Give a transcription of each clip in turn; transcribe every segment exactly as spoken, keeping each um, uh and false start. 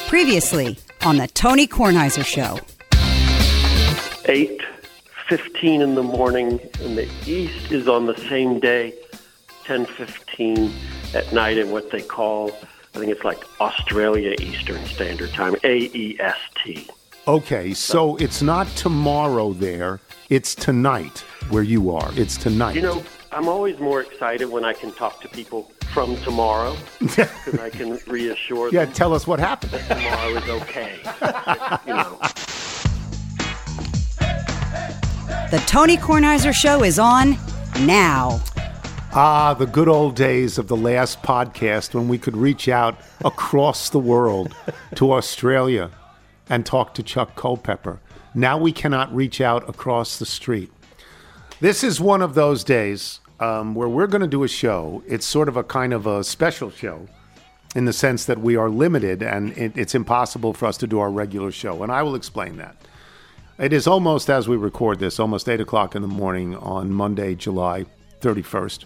Previously on the Tony Kornheiser Show. eight fifteen in the morning in the East is on the same day, ten fifteen at night in what they call, I think it's like Australia Eastern Standard Time, A E S T. Okay, so it's not tomorrow there, it's tonight where you are. It's tonight. You know, I'm always more excited when I can talk to people from tomorrow because I can reassure yeah, them. tell us what happened. That tomorrow is okay. You know. The Tony Kornheiser Show is on now. Ah, the good old days of the last podcast when we could reach out across the world to Australia and talk to Chuck Culpepper. Now we cannot reach out across the street. This is one of those days um, where we're going to do a show. It's sort of a kind of a special show in the sense that we are limited and it, it's impossible for us to do our regular show. And I will explain that. It is almost, as we record this, almost eight o'clock in the morning on Monday, July thirty-first,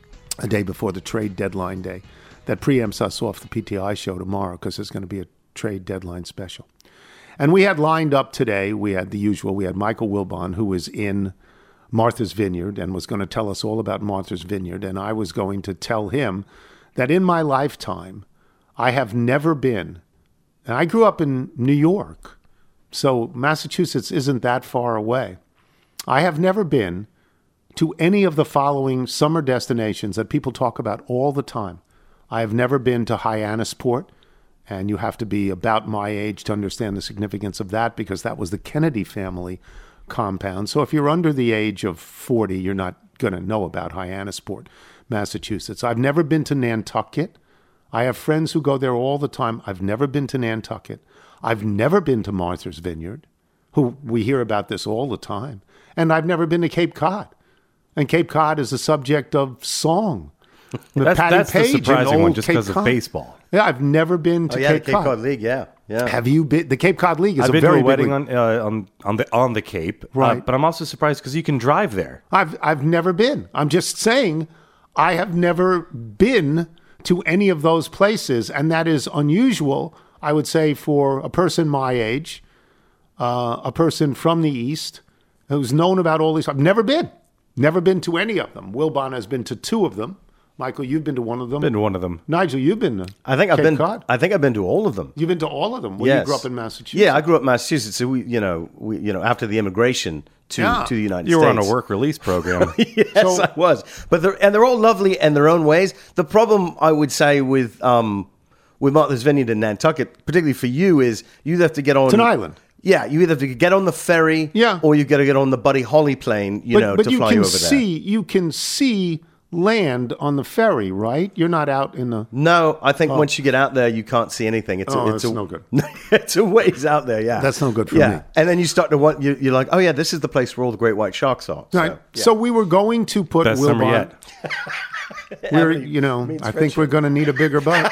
a day before the trade deadline day. That preempts us off the P T I show tomorrow because there's going to be a trade deadline special. And we had lined up today, we had the usual, we had Michael Wilbon, who was in Martha's Vineyard and was going to tell us all about Martha's Vineyard. And I was going to tell him that in my lifetime, I have never been, and I grew up in New York, so Massachusetts isn't that far away. I have never been to any of the following summer destinations that people talk about all the time. I have never been to Hyannisport, and you have to be about my age to understand the significance of that because that was the Kennedy family compound. So if you're under the age of forty, you're not going to know about Hyannisport, Massachusetts. I've never been to Nantucket. I have friends who go there all the time. I've never been to Nantucket. I've never been to Martha's Vineyard, who we hear about this all the time. And I've never been to Cape Cod. And Cape Cod is a subject of song. The that's Patty that's Page the surprising one just because Cape of Cod. baseball. Yeah, I've never been to Oh, yeah, Cape, the Cape Cod. Cod League, yeah. yeah. Have you been? The Cape Cod League is I've a been very to a wedding big league. on, uh, on on the on the Cape, Right. uh, but I'm also surprised because you can drive there. I've I've never been. I'm just saying I have never been to any of those places, and that is unusual, I would say, for a person my age, uh, a person from the East who's known about all these. I've never been. Never been to any of them. Wilbon has been to two of them. Michael, you've been to one of them. Been to one of them. Nigel, you've been to I think Cape I've been. Cod. I think I've been to all of them. You've been to all of them. Well, yes. you grew up in Massachusetts. Yeah, I grew up in Massachusetts. So we, you know, we, you know, after the immigration to Yeah. to the United You States, were on a work release program. yes, So- I was. But they're, and they're all lovely in their own ways. The problem, I would say, with um, with Martha's Vineyard in Nantucket, particularly for you, is you have to get on. It's an island. Yeah, you either have to get on the ferry, Yeah. or you've got to get on the Buddy Holly plane, you but, know, but to you fly can you over see, there. You can see land on the ferry, right? You're not out in the... No, I think once you get out there, you can't see anything. It's Oh, a, it's that's a, no good. It's a ways out there. Yeah, That's no good for yeah. me. And then you start to want you, you're like, oh yeah, this is the place where all the great white sharks are. So, Right. yeah. So we were going to put Best summer Wilbon... yet. We're, Amity you know, means I think we're going to need a bigger boat.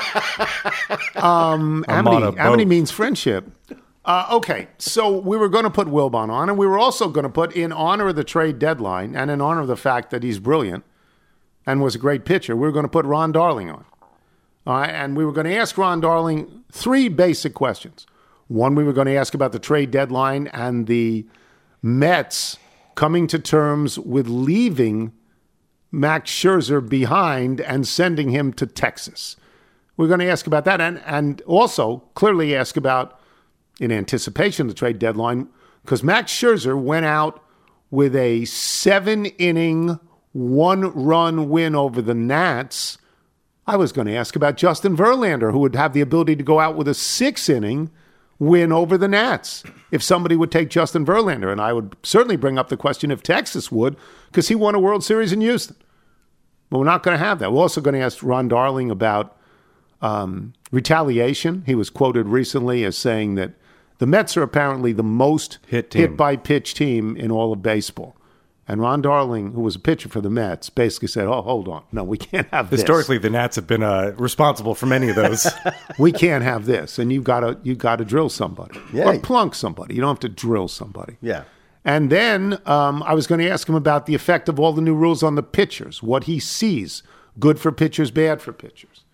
um, I'm on a amity, amity boat. means friendship. Uh, okay, so we were going to put Wilbon on, and we were also going to put, in honor of the trade deadline and in honor of the fact that he's brilliant and was a great pitcher, we were going to put Ron Darling on. All right, and we were going to ask Ron Darling three basic questions. One, we were going to ask about the trade deadline and the Mets coming to terms with leaving Max Scherzer behind and sending him to Texas. We're going to ask about that and, and also clearly ask about, in anticipation of the trade deadline, because Max Scherzer went out with a seven-inning, one-run win over the Nats. I was going to ask about Justin Verlander, who would have the ability to go out with a six-inning win over the Nats if somebody would take Justin Verlander. And I would certainly bring up the question if Texas would, because he won a World Series in Houston. But we're not going to have that. We're also going to ask Ron Darling about um, retaliation. He was quoted recently as saying that the Mets are apparently the most Hit team. hit-by-pitch team in all of baseball. And Ron Darling, who was a pitcher for the Mets, basically said, oh, hold on. No, we can't have this. Historically, the Nats have been uh, responsible for many of those. We can't have this. And you've got to you got to drill somebody. Yeah. Or plunk somebody. You don't have to drill somebody. Yeah. And then um, I was going to ask him about the effect of all the new rules on the pitchers, what he sees, good for pitchers, bad for pitchers.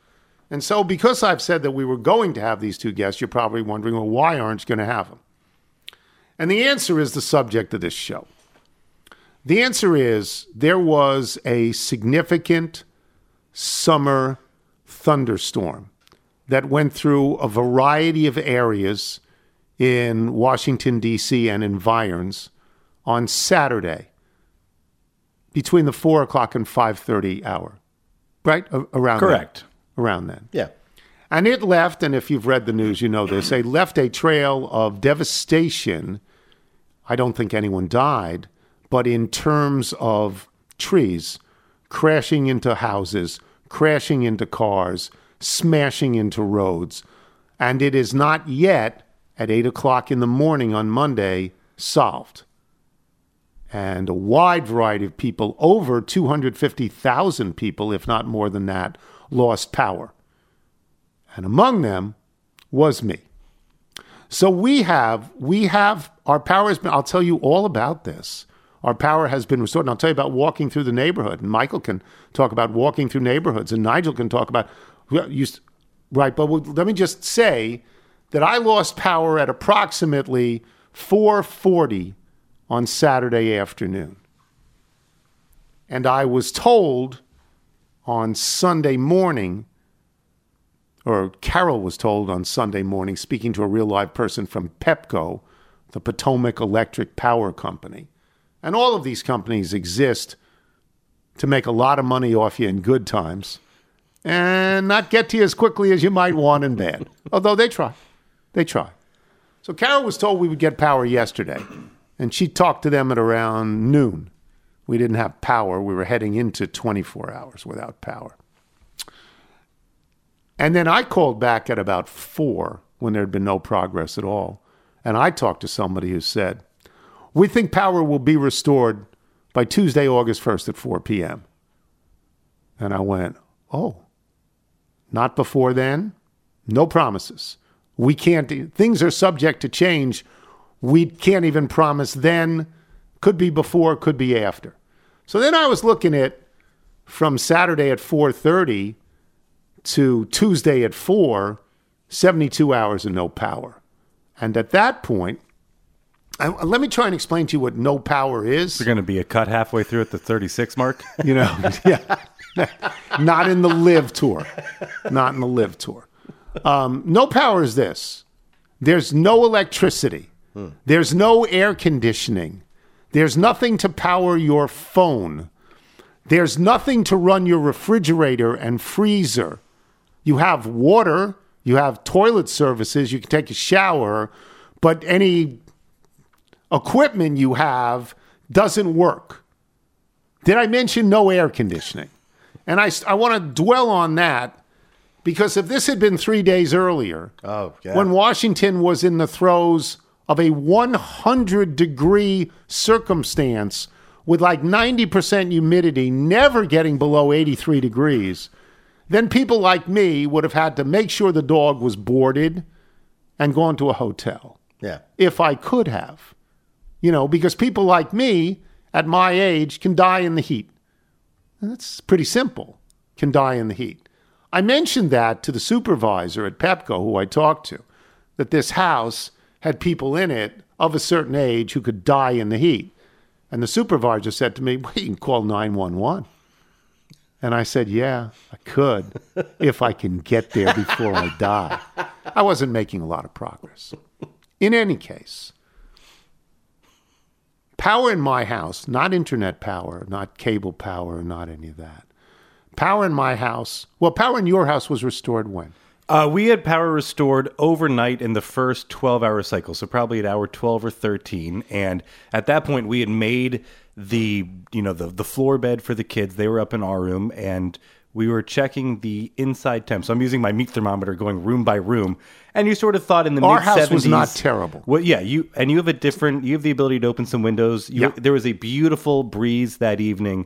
And so because I've said that we were going to have these two guests, you're probably wondering, well, why aren't you going to have them? And the answer is the subject of this show. The answer is there was a significant summer thunderstorm that went through a variety of areas in Washington, D C and environs on Saturday between the four o'clock and five thirty hour, right? A- around Correct. Then. Around then. Yeah. And it left, and if you've read the news, you know this, it left a trail of devastation. I don't think anyone died, but in terms of trees crashing into houses, crashing into cars, smashing into roads. And it is not yet, at eight o'clock in the morning on Monday, solved. And a wide variety of people, over two hundred fifty thousand people, if not more than that, lost power. And among them was me. So we have, we have, our power has been, I'll tell you all about this. Our power has been restored. And I'll tell you about walking through the neighborhood. And Michael can talk about walking through neighborhoods. And Nigel can talk about, you, right, but let me just say that I lost power at approximately four forty on Saturday afternoon. And I was told on Sunday morning, or Carol was told on Sunday morning, speaking to a real live person from Pepco, the Potomac Electric Power Company. And all of these companies exist to make a lot of money off you in good times and not get to you as quickly as you might want in bad. Although they try. They try. So Carol was told we would get power yesterday. And she talked to them at around noon. We didn't have power. We were heading into twenty-four hours without power. And then I called back at about four when there had been no progress at all. And I talked to somebody who said, we think power will be restored by Tuesday, August first at four p.m. And I went, oh, not before then? No promises. We can't, things are subject to change. We can't even promise then. Could be before, could be after. So then I was looking at from Saturday at four thirty to Tuesday at four, seventy-two hours of no power. And at that point, I, let me try and explain to you what no power is. There's going to be a cut halfway through at the thirty-six mark. You know, yeah. Not in the Live Tour. Not in the Live Tour. Um, no power is this. There's no electricity. Hmm. There's no air conditioning. There's nothing to power your phone. There's nothing to run your refrigerator and freezer. You have water. You have toilet services. You can take a shower. But any equipment you have doesn't work. Did I mention no air conditioning? And I, I want to dwell on that because if this had been three days earlier, oh, yeah. when Washington was in the throes of a one hundred degree circumstance with like ninety percent humidity, never getting below eighty-three degrees, then people like me would have had to make sure the dog was boarded and gone to a hotel. Yeah. If I could have. You know, because people like me at my age can die in the heat. And that's pretty simple. Can die in the heat. I mentioned that to the supervisor at Pepco who I talked to, that this house had people in it of a certain age who could die in the heat. And the supervisor said to me, well, you can call nine one one. And I said, yeah, I could if I can get there before I die. I wasn't making a lot of progress. In any case, power in my house, not internet power, not cable power, not any of that. Power in my house, well, power in your house was restored when? Uh, we had power restored overnight in the first twelve-hour cycle, so probably at hour twelve or thirteen. And at that point, we had made the you know the the floor bed for the kids. They were up in our room, and we were checking the inside temp. So I'm using my meat thermometer, going room by room. And you sort of thought in the our mid seventies, house was not terrible. Well, yeah, you and you have a different. You have the ability to open some windows. You, Yeah. There was a beautiful breeze that evening.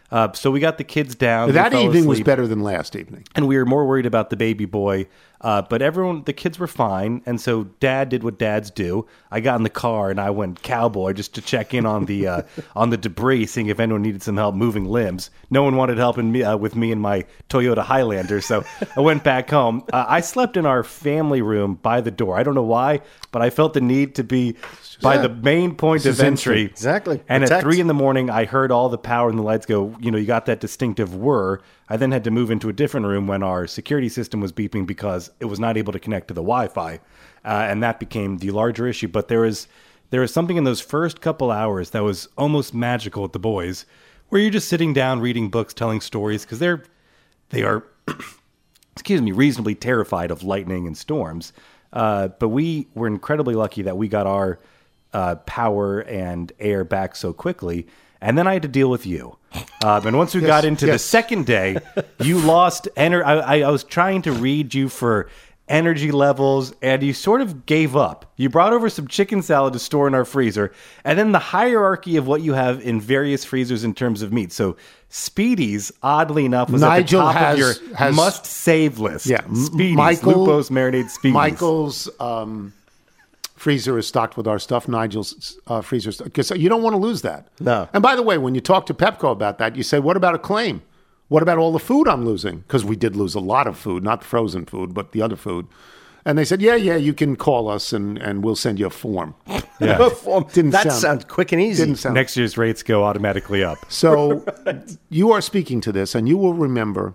Uh, so we got the kids down. That they fell evening was asleep, better than last evening. and we were more worried about the baby boy. Uh, but everyone, the kids were fine, and so Dad did what dads do. I got in the car and I went cowboy just to check in on the uh, on the debris, seeing if anyone needed some help moving limbs. No one wanted help in me uh, with me and my Toyota Highlander, so I went back home. Uh, I slept in our family room by the door. I don't know why, but I felt the need to be by Yeah. the main point This of is entry. instinct. Exactly. And at Protect. three in the morning, I heard all the power and the lights go. You know, you got that distinctive whir. I then had to move into a different room when our security system was beeping because it was not able to connect to the Wi-Fi, uh, and that became the larger issue. But there was there was something in those first couple hours that was almost magical with the boys, where you're just sitting down reading books, telling stories because they're they are excuse me reasonably terrified of lightning and storms. Uh, but we were incredibly lucky that we got our uh, power and air back so quickly. And then I had to deal with you. Um, and once we got into the yes. second day, you lost energy. I, I was trying to read you for energy levels, and you sort of gave up. You brought over some chicken salad to store in our freezer, and then the hierarchy of what you have in various freezers in terms of meat. So Speedy's, oddly enough, was Nigel at the top has- of your has- must-save list. Yeah, M- Speedy's, Michael- Lupo's marinade Speedy's. Michael's um, freezer is stocked with our stuff. Nigel's uh, freezer, because you don't want to lose that. No. And by the way, when you talk to Pepco about that, you say, "What about a claim? What about all the food I'm losing?" Because we did lose a lot of food, not frozen food, but the other food. And they said, "Yeah, yeah, you can call us and, and we'll send you a form." Yeah. Didn't that sound- sounds quick and easy. Didn't sound. Next year's rates go automatically up. So you are speaking to this, and you will remember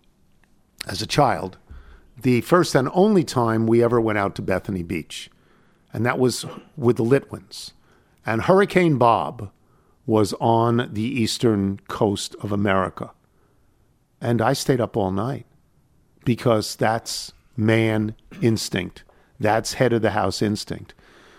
as a child the first and only time we ever went out to Bethany Beach. And that was with the Litwins. And Hurricane Bob was on the eastern coast of America. And I stayed up all night because that's man instinct. That's head of the house instinct.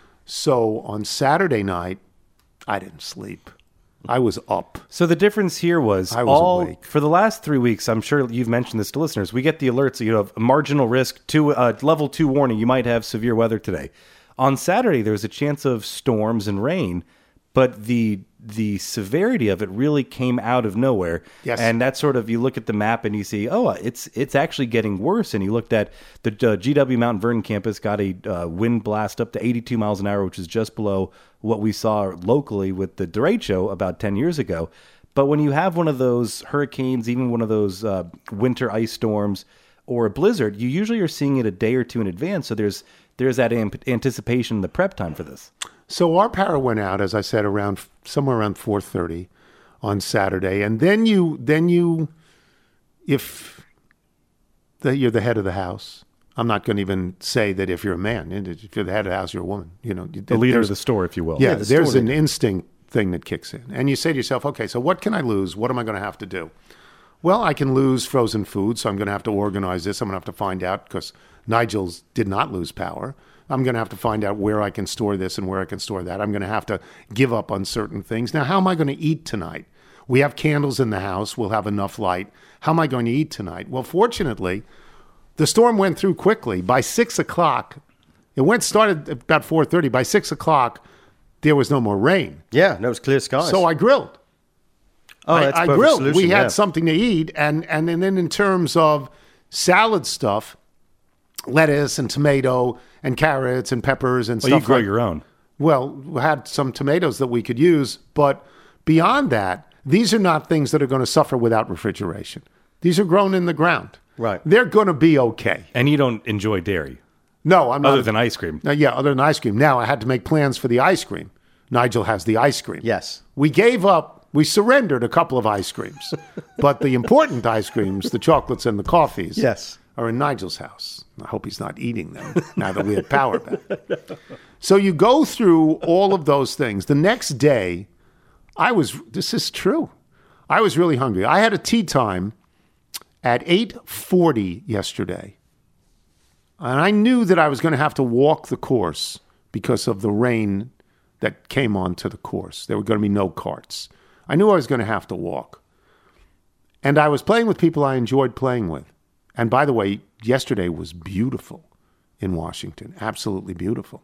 So on Saturday night, I didn't sleep. I was up. So the difference here was, I was all awake. for the last three weeks. I'm sure you've mentioned this to listeners. We get the alerts. You know, marginal risk to uh, level two warning. You might have severe weather today. On Saturday, there was a chance of storms and rain, but the the severity of it really came out of nowhere. Yes. And that's sort of, you look at the map and you see, oh, it's it's actually getting worse. And you looked at the uh, G W Mount Vernon campus got a uh, wind blast up to eighty-two miles an hour, which is just below what we saw locally with the derecho about ten years ago. But when you have one of those hurricanes, even one of those uh, winter ice storms or a blizzard, you usually are seeing it a day or two in advance. So there's there's that amp- anticipation, the prep time for this. So our power went out, as I said, around somewhere around four thirty on Saturday, and then you then you, if the, you're the head of the house, I'm not going to even say that if you're a man. If you're the head of the house, you're a woman. You know, The leader of the store, if you will. Yeah, the there's store an leader. instinct thing that kicks in, and you say to yourself, okay, so what can I lose? What am I going to have to do? Well, I can lose frozen food, so I'm going to have to organize this. I'm going to have to find out, because Nigel's did not lose power. I'm going to have to find out where I can store this and where I can store that. I'm going to have to give up on certain things. Now, how am I going to eat tonight? We have candles in the house. We'll have enough light. How am I going to eat tonight? Well, fortunately, the storm went through quickly. By six o'clock, it went started about four thirty. By six o'clock, there was no more rain. Yeah, no, it was clear skies. So I grilled. oh, I, that's a I perfect grilled. solution, We had yeah. something to eat, and and and then in terms of salad stuff, lettuce and tomato and carrots and peppers and Well, you stuff. grow like, your own. Well, we had some tomatoes that we could use, but beyond that, these are not things that are going to suffer without refrigeration. These are grown in the ground. Right. They're going to be okay. And you don't enjoy dairy, No, I'm not. other than ice cream. Uh, yeah, other than ice cream. Now I had to make plans for the ice cream. Nigel has the ice cream. Yes. We gave up, we surrendered a couple of ice creams. But the important ice creams, the chocolates and the coffees, Yes. are in Nigel's house. I hope he's not eating them now that we have power back. So you go through all of those things. The next day, I was, this is true. I was really hungry. I had a tea time at eight forty yesterday. And I knew that I was going to have to walk the course because of the rain that came onto the course. There were going to be no carts. I knew I was going to have to walk. And I was playing with people I enjoyed playing with. And by the way, yesterday was beautiful in Washington. Absolutely beautiful.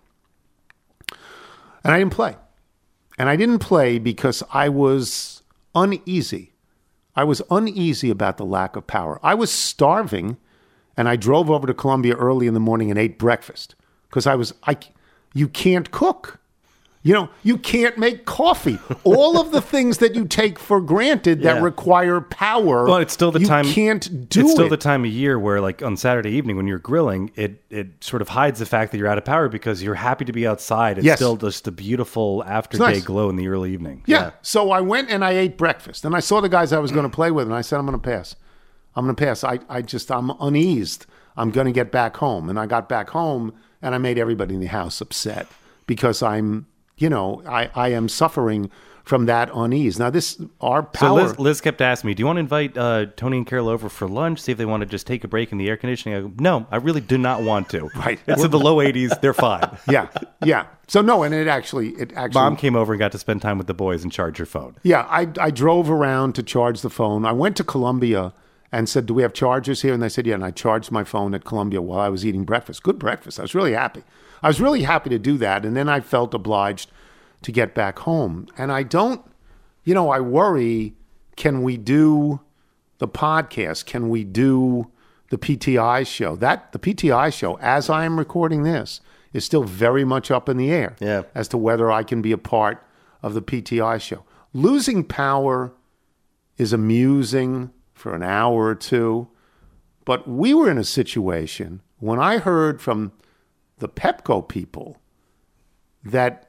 And I didn't play. And I didn't play because I was uneasy I was uneasy about the lack of power. I was starving, and I drove over to Columbia early in the morning and ate breakfast because I was, I, you can't cook. You know, you can't make coffee. All of the things that you take for granted that Yeah. require power, Well, it's still the you time. can't do It's still it. the time of year where, like on Saturday evening, when you're grilling, it it sort of hides the fact that you're out of power because you're happy to be outside. It's Yes. still just a beautiful after nice. day glow in the early evening. Yeah. So I went and I ate breakfast, and I saw the guys I was going to play with, and I said, I'm going to pass. I'm going to pass. I, I just, I'm uneased. I'm going to get back home. And I got back home, and I made everybody in the house upset because I'm, you know, I, I am suffering from that unease. Now, this, our So power. Liz, Liz kept asking me, do you want to invite uh, Tony and Carol over for lunch, see if they want to just take a break in the air conditioning? I go, no, I really do not want to. Right. It's in the low eighties. They're fine. yeah. Yeah. So, no, and it actually, it actually. Mom came over and got to spend time with the boys and charge her phone. Yeah, I, I drove around to charge the phone. I went to Columbia and said, do we have chargers here? And they said, yeah. And I charged my phone at Columbia while I was eating breakfast. Good breakfast. I was really happy. I was really happy to do that. And then I felt obliged to get back home. And I don't, you know, I worry, can we do the podcast? Can we do the P T I show? That, the P T I show, as I am recording this, is still very much up in the air Yeah. as to whether I can be a part of the P T I show. Losing power is amusing for an hour or two, but we were in a situation when I heard from the Pepco people that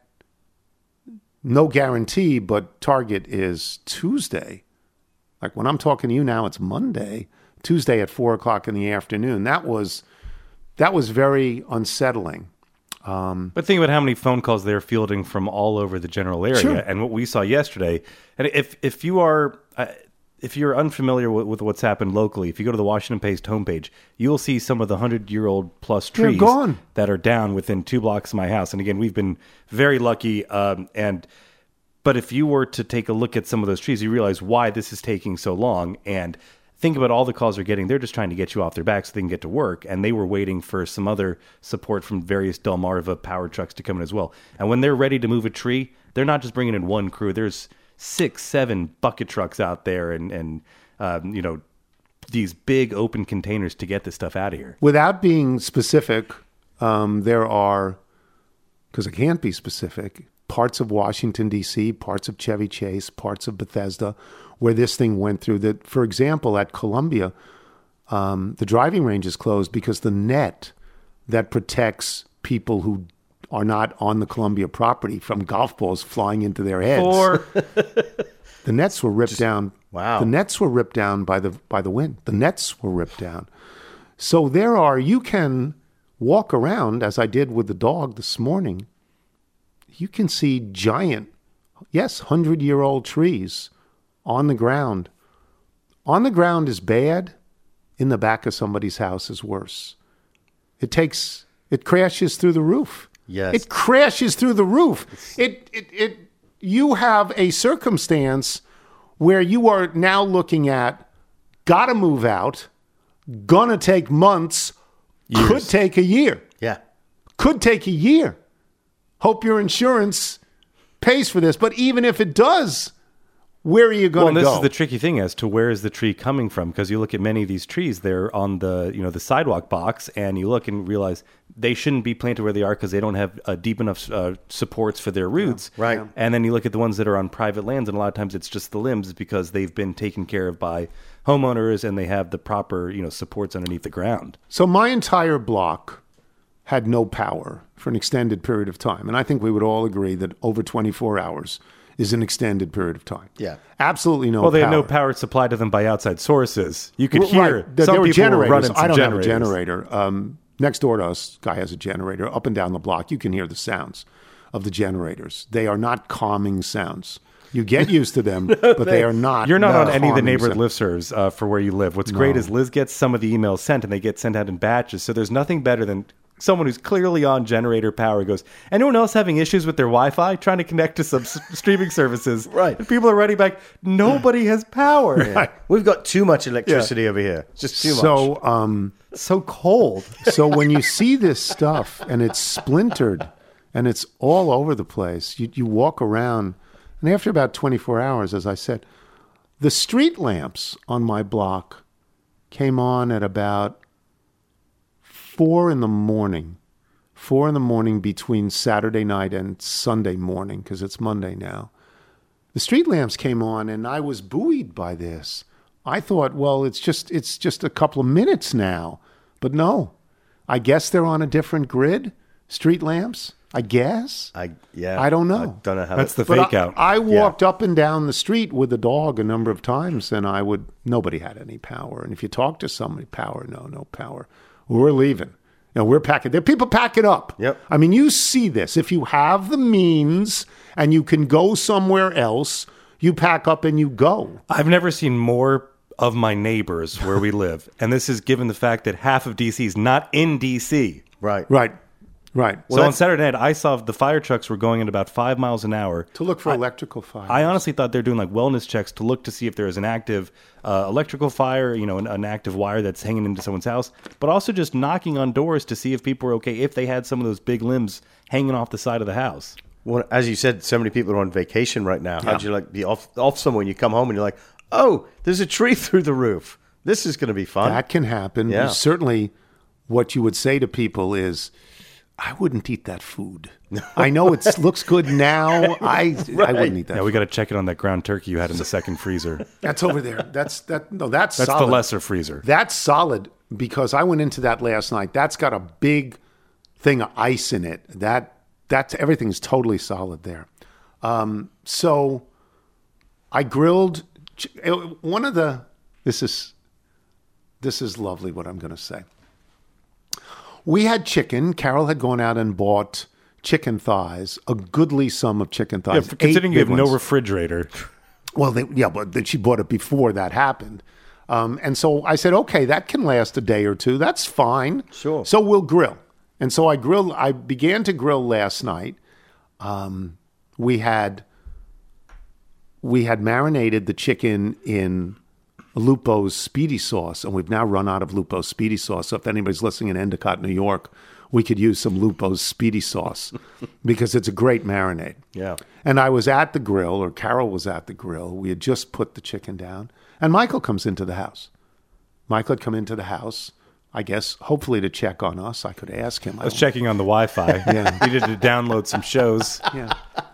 no guarantee, but target is Tuesday. Like when I'm talking to you now, it's Monday, Tuesday at four o'clock in the afternoon. That was that was very unsettling. But think about how many phone calls they're fielding from all over the general area, Sure. and what we saw yesterday. And if if you are uh, if you're unfamiliar with, with what's happened locally, if you go to the Washington Post homepage, you will see some of the hundred year old plus They're trees gone. that are down within two blocks of my house. And again, we've been very lucky. Um, and but if you were to take a look at some of those trees, you realize why this is taking so long. And think about all the calls they're getting. They're just trying to get you off their back so they can get to work. And they were waiting for some other support from various Delmarva power trucks to come in as well. And when they're ready to move a tree, they're not just bringing in one crew. There's six, seven bucket trucks out there and, and um, you know, these big open containers to get this stuff out of here. Without being specific, um, there are, because I can't be specific, parts of Washington, D C, parts of Chevy Chase, parts of Bethesda, where this thing went through. That, for example, at Columbia, um, the driving range is closed because the net that protects people who are not on the Columbia property from golf balls flying into their heads. Or The nets were ripped down. wow. The nets were ripped down by the by the wind. The nets were ripped down. So there are, you can walk around, as I did with the dog this morning. You can see giant, yes, hundred-year-old trees on the ground. On the ground is bad. In the back of somebody's house is worse. It takes, it crashes through the roof. Yes. It crashes through the roof. It, it, it, you have a circumstance where you are now looking at, gotta move out, gonna take months, could Years. take a year, Yeah. could take a year. Hope your insurance pays for this. But even if it does, where are you well, going and to this go? is the tricky thing as to where is the tree coming from, because you look at many of these trees, they're on the you know the sidewalk box, and you look and realize they shouldn't be planted where they are because they don't have uh, deep enough uh, supports for their roots. Right. Yeah. And then you look at the ones that are on private lands, and a lot of times it's just the limbs because they've been taken care of by homeowners and they have the proper you know supports underneath the ground. So my entire block had no power for an extended period of time. And I think we would all agree that over twenty-four hours is an extended period of time. Yeah. Absolutely no Well, they power. had no power supplied to them by outside sources. You could Right. hear There- some there were people were generators. running some I don't generators. have a generator. Um, next door to us, guy has a generator. Up and down the block, you can hear the sounds of the generators. They are not calming sounds. You get used to them, but they are not. You're not no on any of the calming neighborhood sounds. listservs uh, for where you live. What's great is Liz gets some of the emails sent, and they get sent out in batches. So there's nothing better than someone who's clearly on generator power goes, anyone else having issues with their Wi-Fi, trying to connect to some s- streaming services? Right. And people are writing back, nobody has power. Yeah. We've got too much electricity over here. It's just too much. So, um, It's so cold. so when you see this stuff and it's splintered and it's all over the place, you, you walk around, and after about twenty-four hours, as I said, The street lamps on my block came on at about four in the morning. Four in the morning between Saturday night and Sunday morning, because it's Monday now. The street lamps came on, and I was buoyed by this. I thought, well, it's just it's just a couple of minutes now. But no, I guess they're on a different grid, street lamps. I guess. I yeah. I don't know. I don't know how. That's the But fake I, out. I walked up and down the street with a dog a number of times, and I would. Nobody had any power. And if you talk to somebody, power, no, no power. We're leaving. You know, we're packing. There are people packing up. Yep. I mean, you see this. If you have the means and you can go somewhere else, you pack up and you go. I've never seen more of my neighbors where we live, and this is given the fact that half of D C is not in D C. Right. Right. Right. So on Saturday night, I saw the fire trucks were going at about five miles an hour. To look for I, electrical fire. I honestly thought they're doing like wellness checks to look to see if there is an active uh, electrical fire, you know, an, an active wire that's hanging into someone's house, but also just knocking on doors to see if people were okay, if they had some of those big limbs hanging off the side of the house. Well, as you said, so many people are on vacation right now. How'd you like be off off somewhere and you come home and you're like, oh, there's a tree through the roof. This is going to be fun. That can happen. Yeah. Certainly what you would say to people is, I wouldn't eat that food. I know it looks good now. I Right. I wouldn't eat that. Yeah, we got to check it on that ground turkey you had in the second freezer. That's over there. That's that. No, that's That's solid. the lesser freezer. That's solid because I went into that last night. That's got a big thing of ice in it. That that's everything's totally solid there. Um, so I grilled one of the. This is this is lovely. What I'm going to say. We had chicken. Carol had gone out and bought chicken thighs, a goodly sum of chicken Yeah, thighs. for- considering Eight you have big no ones. refrigerator. Well, they, yeah, but that she bought it before that happened. Um, and so I said, okay, that can last a day or two. That's fine. Sure. So we'll grill. And so I grilled. I began to grill last night. Um, we had we had marinated the chicken in Lupo's Speedy Sauce, and we've now run out of Lupo's Speedy Sauce. So if anybody's listening in Endicott, New York, we could use some Lupo's Speedy Sauce because it's a great marinade. Yeah. And I was at the grill, or Carol was at the grill. We had just put the chicken down, and Michael comes into the house. Michael had come into the house, I guess, hopefully to check on us. I could ask him. I was checking on the Wi-Fi. Yeah. He needed to download some shows. Yeah.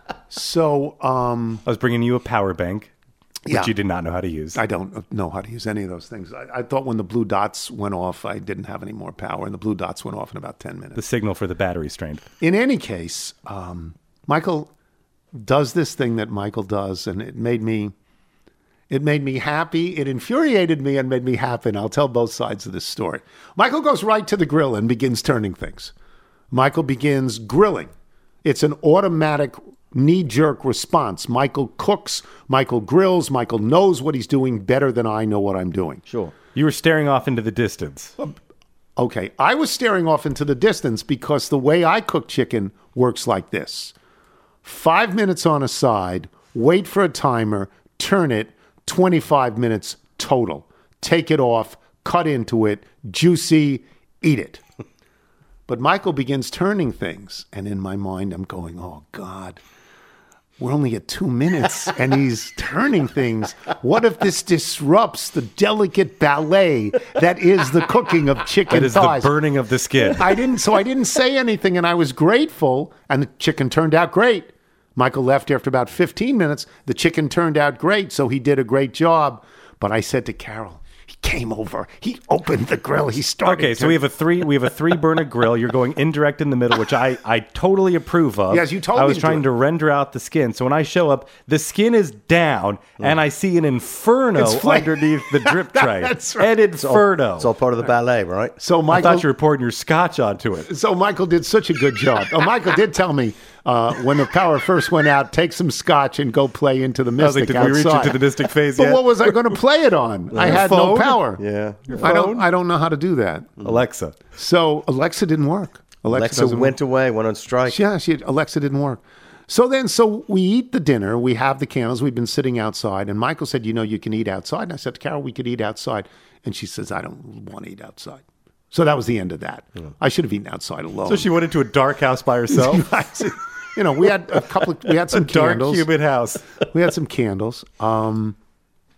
So um, I was bringing you a power bank, which Yeah. you did not know how to use. I don't know how to use any of those things. I, I thought when the blue dots went off, I didn't have any more power, and the blue dots went off in about ten minutes. The signal for the battery strength. In any case, um, Michael does this thing that Michael does, and it made me, it made me happy. It infuriated me and made me happy. And I'll tell both sides of this story. Michael goes right to the grill and begins turning things. Michael begins grilling. It's an automatic knee-jerk response. Michael cooks. Michael grills. Michael knows what he's doing better than I know what I'm doing. Sure. You were staring off into the distance. Okay, I was staring off into the distance because the way I cook chicken works like this. Five minutes on a side, wait for a timer, turn it, twenty-five minutes total. Take it off, cut into it, juicy, eat it. But Michael begins turning things, and in my mind I'm going, oh, God, we're only at two minutes, and he's turning things. What if this disrupts the delicate ballet that is the cooking of chicken It is thighs? the burning of the skin. I didn't, so I didn't say anything, and I was grateful, and the chicken turned out great. Michael left after about fifteen minutes. The chicken turned out great, so he did a great job. But I said to Carol, he came over, he opened the grill, he started. Okay, so we have a three we have a three burner grill. You're going indirect in the middle, which I, I totally approve of. Yes, you totally I was do trying it. to render out the skin. So when I show up, the skin is down, and I see an inferno It's fla- underneath the drip tray. That's right. An inferno. It's all part of the ballet, right? So I Michael, thought you were pouring your scotch onto it. so Michael did such a good job. Oh, Michael did tell me uh, when the power first went out, take some scotch and go play into the I was like, mystic did we reach outside. into the mystic phase But yet? what was I going to play it on? I had no phone? power. Yeah. I don't. I don't know how to do that. Alexa. So Alexa didn't work. Alexa doesn't went away, went on strike. Yeah, she, Alexa didn't work. So then, so we eat the dinner. We have the candles. We've been sitting outside. And Michael said, you know, you can eat outside. And I said to Carol, we could eat outside. And she says, I don't want to eat outside. So that was the end of that. I should have eaten outside alone. So she went into a dark house by herself. you know, we had a couple of, we had some Dark, candles. humid house. We had some candles. Um,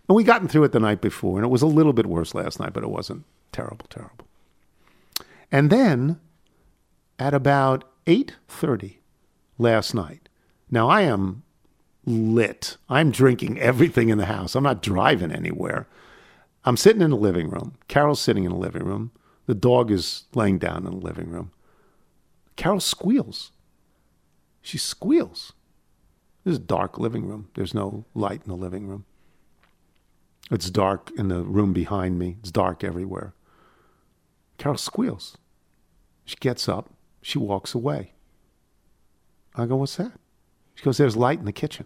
And we gotten through it the night before, and it was a little bit worse last night, but it wasn't terrible, terrible. And then at about eight thirty last night, now I am lit. I'm drinking everything in the house. I'm not driving anywhere. I'm sitting in the living room. Carol's sitting in the living room. The dog is laying down in the living room. Carol squeals. She squeals. This is a dark living room. There's no light in the living room. It's dark in the room behind me. It's dark everywhere. Carol squeals. She gets up. She walks away. I go, what's that? She goes, there's light in the kitchen.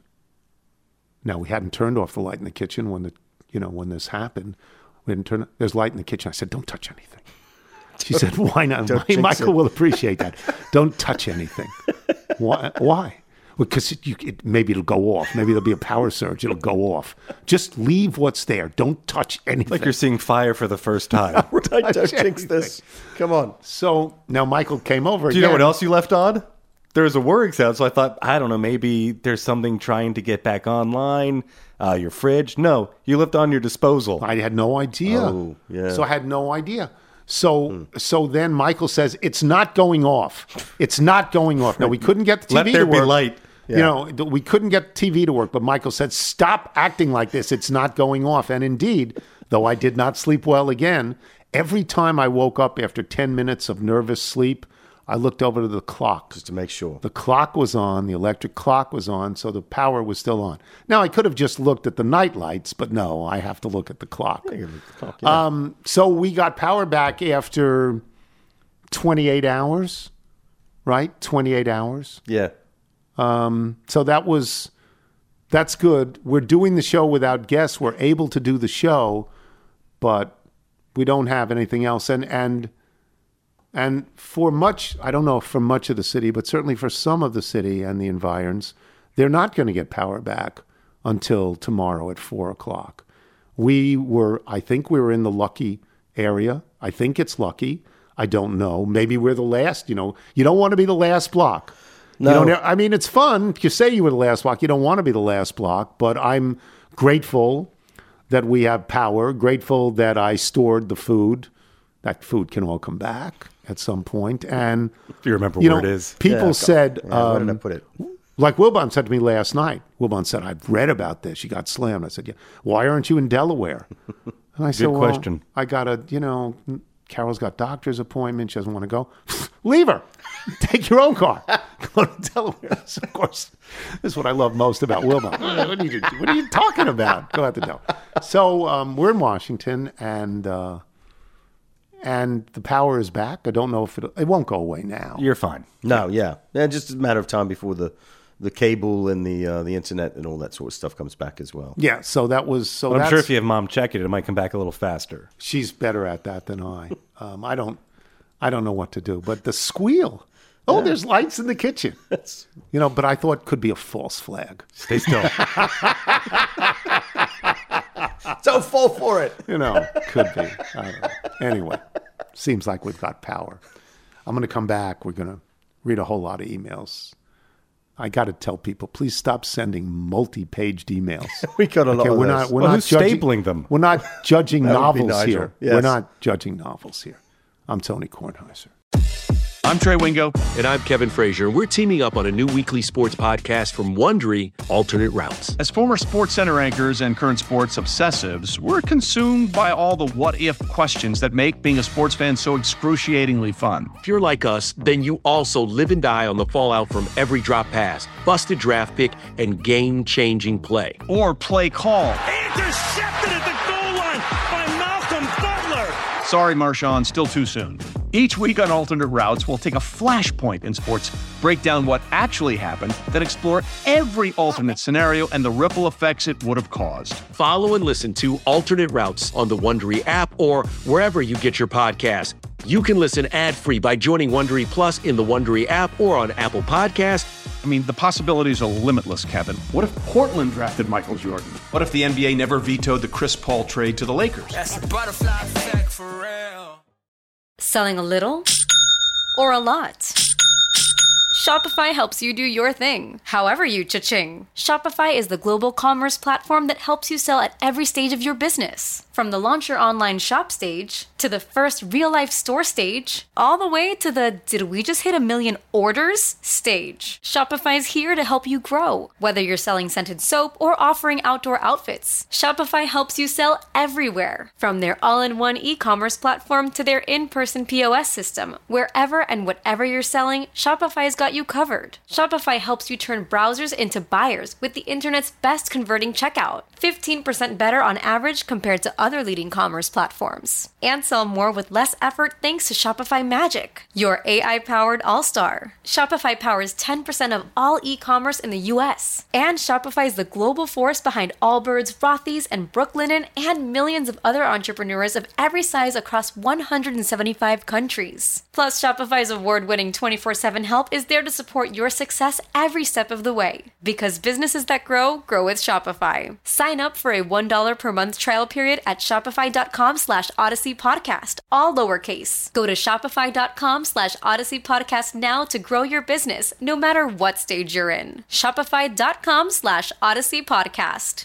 Now, we hadn't turned off the light in the kitchen when the, you know, when this happened. We didn't turn it. There's light in the kitchen. I said, don't touch anything. She said, why not? Michael will appreciate that. Don't touch anything. Why? Why? Because it, you, it, maybe it'll go off. Maybe there'll be a power surge. It'll go off. Just leave what's there. Don't touch anything. Like you're seeing fire for the first time. Right, don't jinx this. Come on. So now Michael came over. Do you again. know what else you left on? There was a whirring sound, so I thought, I don't know, maybe there's something trying to get back online. Uh, your fridge. No, you left on your disposal. I had no idea. Oh, yeah. So I had no idea. So mm. so then Michael says, it's not going off. It's not going off. Now, we couldn't get the T V Let to there work. be light. Yeah. You know, we couldn't get T V to work, but Michael said, stop acting like this. It's not going off. And indeed, though I did not sleep well again, every time I woke up after ten minutes of nervous sleep, I looked over to the clock. Just to make sure. The clock was on. The electric clock was on, so the power was still on. Now, I could have just looked at the night lights, but no, I have to look at the clock. Yeah, the clock yeah. Um, so we got power back after twenty-eight hours, right? twenty-eight hours. Yeah. Um, so that was, that's good. We're doing the show without guests. We're able to do the show, but we don't have anything else. And, and, and for much, I don't know, for much of the city, but certainly for some of the city and the environs, they're not going to get power back until tomorrow at four o'clock. We were, I think we were in the lucky area. I think it's lucky. I don't know. Maybe we're the last, you know, you don't want to be the last block. No. You don't, I mean, it's fun. You say you were the last block. You don't want to be the last block, but I'm grateful that we have power, grateful that I stored the food. That food can all come back at some point. And if you remember you where know, it is. People Yeah, said, yeah, where did I um, put it? like Wilbon said to me last night. Wilbon said, I've read about this. You got slammed. I said, yeah. Why aren't you in Delaware? And I said, Good well, question. I got a, you know, Carol's got doctor's appointment. She doesn't want to go. Leave her. Take your own car. Go to Delaware. So of course, this is what I love most about Wilbon. What are you, what are you talking about? Go out to Delaware. So um, we're in Washington, and uh, and the power is back. I don't know if it it won't go away now. You're fine. No, yeah. yeah. Just a matter of time before the, the cable and the uh, the internet and all that sort of stuff comes back as well. Yeah. So that was so. But I'm that's, sure if you have mom check it, it might come back a little faster. She's better at that than I. Um, I don't. I don't know what to do. But the squeal. Oh, yeah. There's lights in the kitchen. You know, but I thought it could be a false flag. Stay still. Don't fall for it. You know, could be. I don't know. Anyway, seems like we've got power. I'm going to come back. We're going to read a whole lot of emails. I got to tell people, please stop sending multi-paged emails. We got a lot okay, of we're those. not. We're Well, not who's judging, stapling them? We're not judging That would be novels Nigel. here. Yes. We're not judging novels here. I'm Tony Kornheiser. I'm Trey Wingo. And I'm Kevin Frazier. We're teaming up on a new weekly sports podcast from Wondery, Alternate Routes. As former Sports Center anchors and current sports obsessives, we're consumed by all the what-if questions that make being a sports fan so excruciatingly fun. If you're like us, then you also live and die on the fallout from every drop pass, busted draft pick, and game-changing play. Or play call. Intercepted at the goal line by Malcolm Butler. Sorry, Marshawn, still too soon. Each week on Alternate Routes, we'll take a flashpoint in sports, break down what actually happened, then explore every alternate scenario and the ripple effects it would have caused. Follow and listen to Alternate Routes on the Wondery app or wherever you get your podcasts. You can listen ad-free by joining Wondery Plus in the Wondery app or on Apple Podcasts. I mean, the possibilities are limitless, Kevin. What if Portland drafted Michael Jordan? What if the N B A never vetoed the Chris Paul trade to the Lakers? That's a butterfly effect for real. Selling a little or a lot? Shopify helps you do your thing, however you cha-ching. Shopify is the global commerce platform that helps you sell at every stage of your business. From the launch your online shop stage, to the first real-life store stage, all the way to the did we just hit a million orders stage. Shopify's here to help you grow. Whether you're selling scented soap or offering outdoor outfits, Shopify helps you sell everywhere. From their all-in-one e-commerce platform to their in-person P O S system, wherever and whatever you're selling, Shopify's got you covered. Shopify helps you turn browsers into buyers with the internet's best converting checkout. fifteen percent better on average compared to other leading commerce platforms. And sell more with less effort thanks to Shopify Magic, your A I-powered all-star. Shopify powers ten percent of all e-commerce in the U S. And Shopify is the global force behind Allbirds, Rothy's, and Brooklinen, and millions of other entrepreneurs of every size across one hundred seventy-five countries. Plus, Shopify's award-winning twenty-four seven help is there to support your success every step of the way. Because businesses that grow, grow with Shopify. Sign up for a one dollar per month trial period at shopify.com slash Odyssey Podcast, all lowercase. Go to shopify.com slash Odyssey Podcast now to grow your business, no matter what stage you're in. Shopify.com slash Odyssey Podcast.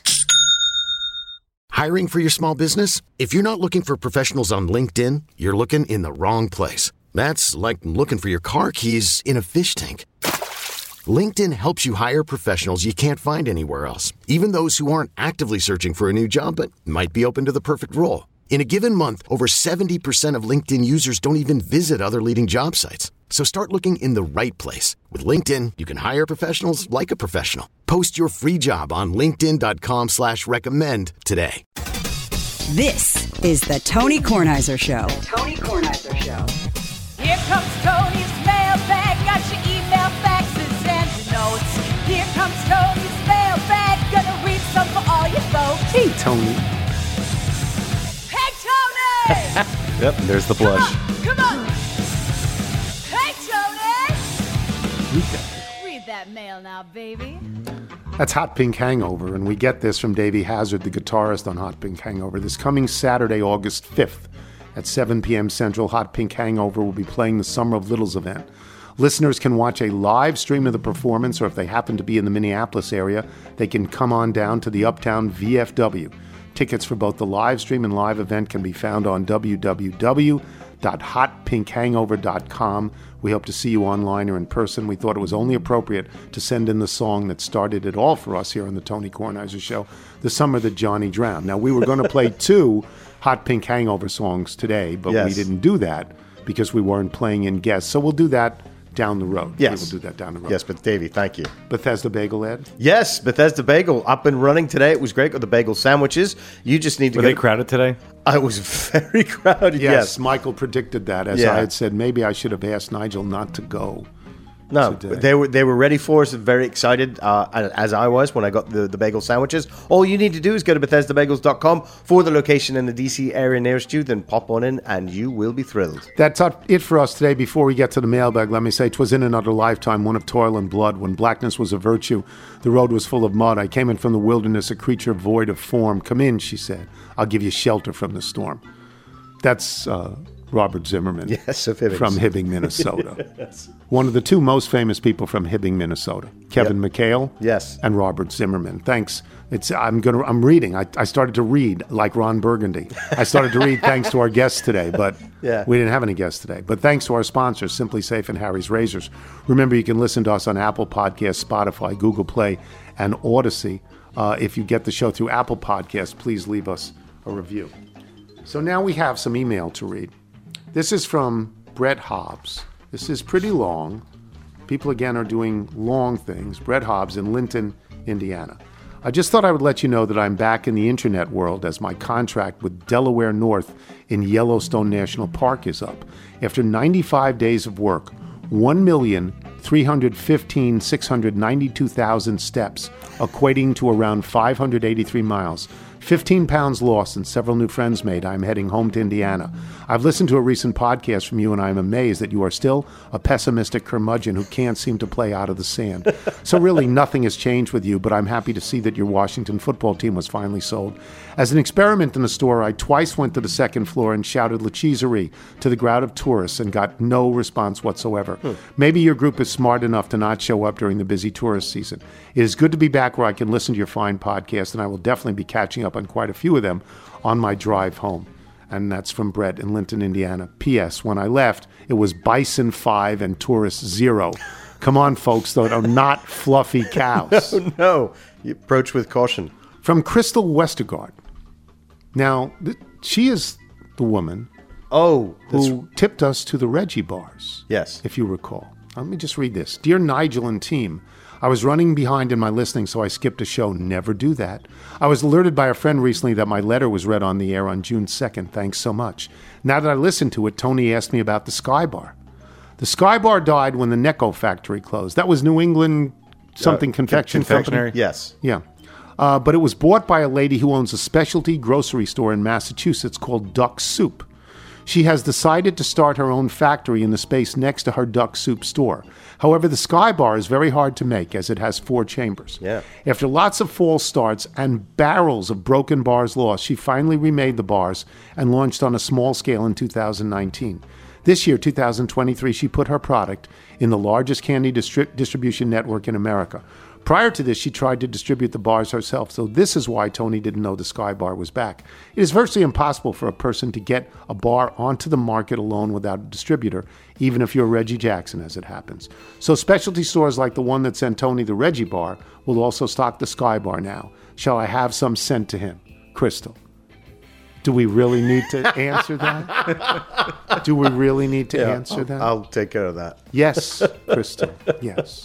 Hiring for your small business? If you're not looking for professionals on LinkedIn, you're looking in the wrong place. That's like looking for your car keys in a fish tank. LinkedIn helps you hire professionals you can't find anywhere else, even those who aren't actively searching for a new job but might be open to the perfect role. In a given month, over seventy percent of LinkedIn users don't even visit other leading job sites. So start looking in the right place. With LinkedIn, you can hire professionals like a professional. Post your free job on linkedin.com slash recommend today. This is the Tony Kornheiser Show. The Tony Kornheiser Show. Here comes Tony's mailbag. Got your email, faxes, and your notes. Here comes Tony's mailbag. Gonna read some for all you folks. Hey, Tony. Hey, Tony! Yep, there's the blush. Come on, come on. Hey, Tony! Read that mail now, baby. That's Hot Pink Hangover, and we get this from Davey Hazard, the guitarist on Hot Pink Hangover. This coming Saturday, August fifth, at seven p.m. Central, Hot Pink Hangover will be playing the Summer of Littles event. Listeners can watch a live stream of the performance, or if they happen to be in the Minneapolis area, they can come on down to the Uptown V F W. Tickets for both the live stream and live event can be found on w w w dot hot pink hangover dot com. We hope to see you online or in person. We thought it was only appropriate to send in the song that started it all for us here on the Tony Kornheiser Show, The Summer That Johnny Drowned. Now, we were going to play two Hot Pink Hangover songs today, but Yes. we didn't do that because we weren't playing in guests. So we'll do that down the road. Yes. We will do that down the road. Yes, but Davey, thank you. Bethesda Bagel ad? Yes, Bethesda Bagel up and running today. It was great with the bagel sandwiches. You just need to Were go. they crowded today? I was very crowded. Yes, Yes. Michael predicted that. As Yeah. I had said, maybe I should have asked Nigel not to go. No, today. they were they were ready for us and very excited, uh, as I was when I got the, the bagel sandwiches. All you need to do is go to Bethesda Bagels dot com for the location in the D C area nearest you, then pop on in and you will be thrilled. That's it for us today. Before we get to the mailbag, let me say, 'twas in another lifetime, one of toil and blood, when blackness was a virtue, the road was full of mud. I came in from the wilderness, a creature void of form. Come in, she said. I'll give you shelter from the storm. That's uh, Robert Zimmerman. Yes, of Hibbing. From Hibbing, Minnesota. Yes. One of the two most famous people from Hibbing, Minnesota. Kevin Yep. McHale. Yes. And Robert Zimmerman. Thanks. It's I'm gonna I'm reading. I, I started to read like Ron Burgundy. I started to read thanks to our guests today, but Yeah. we didn't have any guests today. But thanks to our sponsors, Simply Safe and Harry's Razors. Remember, you can listen to us on Apple Podcasts, Spotify, Google Play, and Odyssey. Uh, if you get the show through Apple Podcasts, please leave us a review. So now we have some email to read. This is from Brett Hobbs. This is pretty long. People, again, are doing long things. Brett Hobbs in Linton, Indiana. I just thought I would let you know that I'm back in the internet world as my contract with Delaware North in Yellowstone National Park is up. After ninety-five days of work, one million three hundred fifteen thousand six hundred ninety-two thousand steps, equating to around five hundred eighty-three miles. fifteen pounds lost and several new friends made. I'm heading home to Indiana. I've listened to a recent podcast from you, and I'm amazed that you are still a pessimistic curmudgeon who can't seem to play out of the sand. So really, nothing has changed with you, but I'm happy to see that your Washington football team was finally sold. As an experiment in the store, I twice went to the second floor and shouted La Cheeserie to the crowd of tourists and got no response whatsoever. Hmm. Maybe your group is smart enough to not show up during the busy tourist season. It is good to be back where I can listen to your fine podcast, and I will definitely be catching up on quite a few of them on my drive home. And that's from Brett in Linton, Indiana. P S. When I left, it was bison five and tourists zero. Come on, folks, though, they're not fluffy cows. No, no. You approach with caution. From Crystal Westergaard. Now, th- she is the woman oh, who tipped us to the Reggie bars. Yes. If you recall. Let me just read this. Dear Nigel and team, I was running behind in my listening, so I skipped a show. Never do that. I was alerted by a friend recently that my letter was read on the air on June second. Thanks so much. Now that I listened to it, Tony asked me about the Sky Bar. The Sky Bar died when the Necco factory closed. That was New England something uh, confection confectionery. Company. Yes. Yeah. Uh, but it was bought by a lady who owns a specialty grocery store in Massachusetts called Duck Soup. She has decided to start her own factory in the space next to her Duck Soup store. However, the Sky Bar is very hard to make as it has four chambers. Yeah. After lots of false starts and barrels of broken bars lost, she finally remade the bars and launched on a small scale in two thousand nineteen. This year, two thousand twenty-three, she put her product in the largest candy distri- distribution network in America. Prior to this, she tried to distribute the bars herself, so this is why Tony didn't know the Sky Bar was back. It is virtually impossible for a person to get a bar onto the market alone without a distributor, even if you're Reggie Jackson, as it happens. So specialty stores like the one that sent Tony the Reggie Bar will also stock the Sky Bar now. Shall I have some sent to him? Crystal. Do we really need to answer that? Do we really need to yeah, answer I'll, that? I'll take care of that. Yes, Crystal, yes.